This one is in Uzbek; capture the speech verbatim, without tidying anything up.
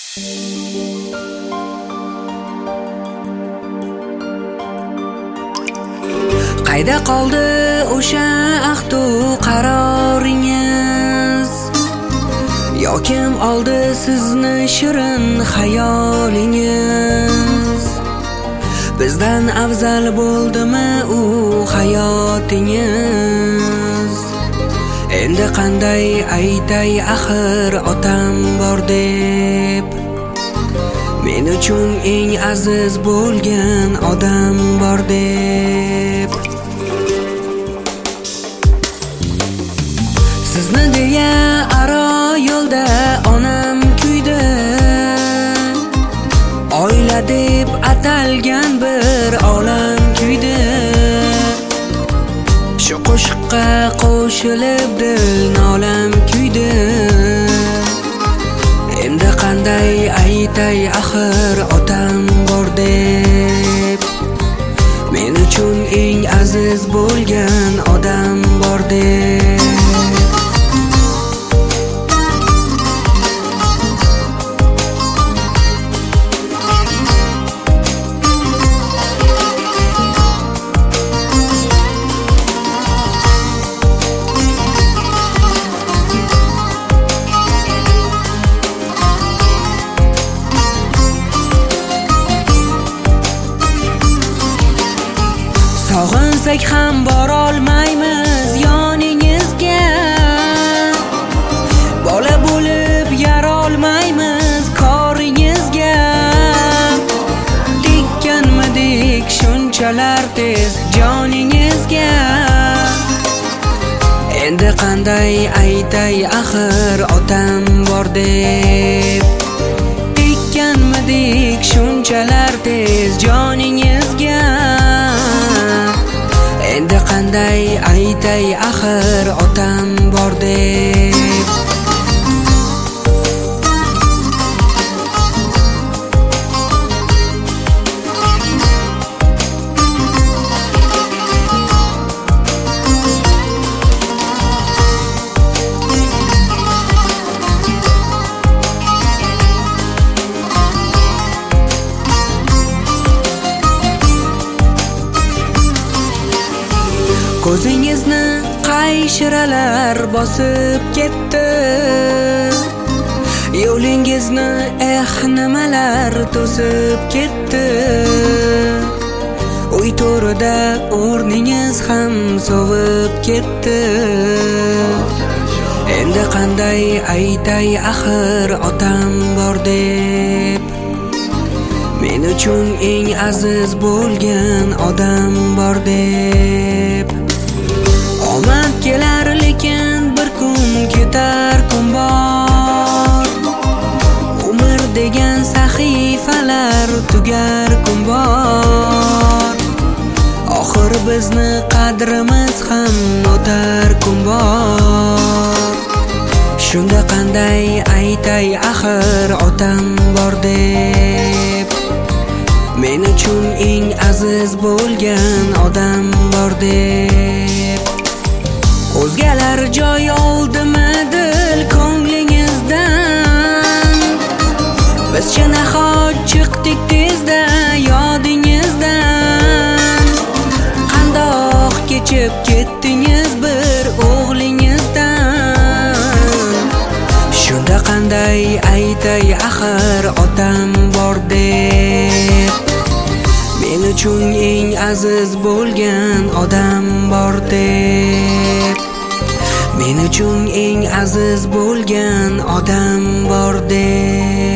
Qayda qoldi o'sha ahdu qaroringiz? Yokim oldi sizni shirin xayolingiz? Bizdan afzal bo'ldimi u hayotingiz? Endi qanday aytay axir otam bor deb, men uchun eng aziz bo'lgan odam bor deb. Sizni deya aro yo'lda onam kuydi, oila deb atalgan bir olam kuydi. Shu qo'shiqqa qo'shilib dil nolam kuydi. Endi qanday aytay axir otam bor deb, men uchun eng aziz bo'lgan odam bor deb. Sog'insak ham borolmaymiz yoningizga, bola bo'lib yarolmaymiz koringizga. Tekkanmidik shunchalar tez joningizga, endi qanday aytay axir otam bor deb. Tekkanmidik shunchalar tez joningizga, endi qanday aytay axir otam bor deb. Ko'zingizni qayshiralar bosib ketdi, yo'lingizni eh nimalar to'sib ketdi. Uy to'rida o'rningiz ham sovib ketdi. Endi qanday aytay axir otam bor deb, men uchun eng aziz bo'lgan odam bor deb. Omad kelar lekin bir kun ketar kun bor, umr degan sahifalar tugar kun bor. Oxir bizni qadrimiz ham o'tar kun bor. Shunda qanday aytay axir otam bor deb, men uchun eng aziz bo'lgan odam bor deb. O'zgalar joy oldimi dil ko'nglingizdan? Bizcha nahot chiqdik tezda yodingizdan? Qandoq kechib ketdingiz bir o'g'lingizdan? Shunda qanday aytay axir otam bor deb, men uchun eng aziz bo'lgan odam bor deb. Men uchun eng aziz bo'lgan odam bor deb.